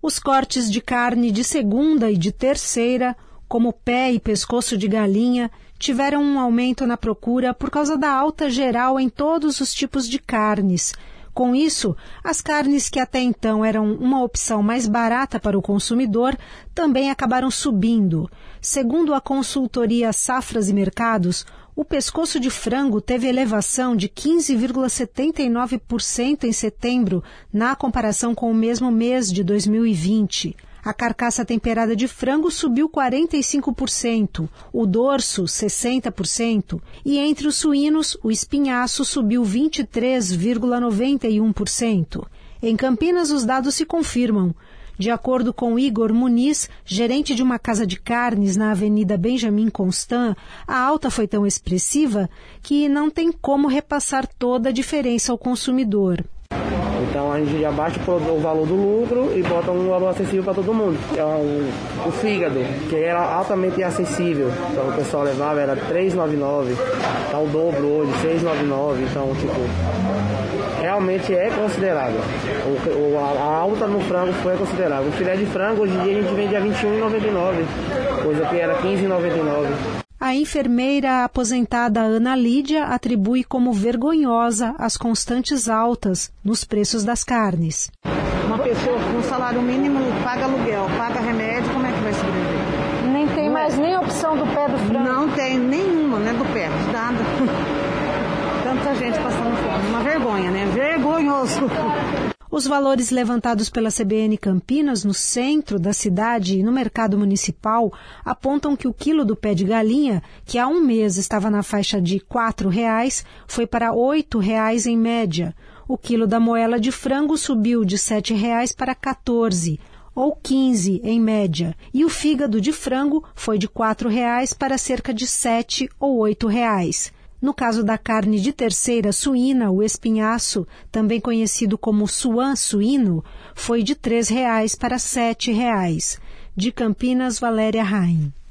Os cortes de carne de segunda e de terceira, como pé e pescoço de galinha, tiveram um aumento na procura por causa da alta geral em todos os tipos de carnes. Com isso, as carnes que até então eram uma opção mais barata para o consumidor também acabaram subindo. Segundo a consultoria Safras e Mercados, o pescoço de frango teve elevação de 15,79% em setembro, na comparação com o mesmo mês de 2020. A carcaça temperada de frango subiu 45%, o dorso 60% e entre os suínos o espinhaço subiu 23,91%. Em Campinas os dados se confirmam. De acordo com Igor Muniz, gerente de uma casa de carnes na Avenida Benjamin Constant, a alta foi tão expressiva que não tem como repassar toda a diferença ao consumidor. Então a gente já baixa o valor do lucro e bota um valor acessível para todo mundo. O fígado, que era altamente acessível, então o pessoal levava, era R$3,99, tá o dobro hoje, R$6,99, então realmente é considerável. A alta no frango foi considerável. O filé de frango hoje em dia a gente vende a R$21,99, coisa que era R$15,99. A enfermeira aposentada Ana Lídia atribui como vergonhosa as constantes altas nos preços das carnes. Uma pessoa com salário mínimo paga aluguel, paga remédio, como é que vai sobreviver? Nem tem mais nem opção do pé do frango? Não tem nenhuma, né, do pé, nada. Tanta gente passando fome, uma vergonha, né? Vergonhoso. Os valores levantados pela CBN Campinas no centro da cidade e no mercado municipal apontam que o quilo do pé de galinha, que há um mês estava na faixa de R$4, foi para R$8 em média. O quilo da moela de frango subiu de R$7 para R$14, ou 15 em média, e o fígado de frango foi de R$4 para cerca de R$7 ou R$8. No caso da carne de terceira suína, o espinhaço, também conhecido como suan suíno, foi de R$3 para R$7. De Campinas, Valéria Raim.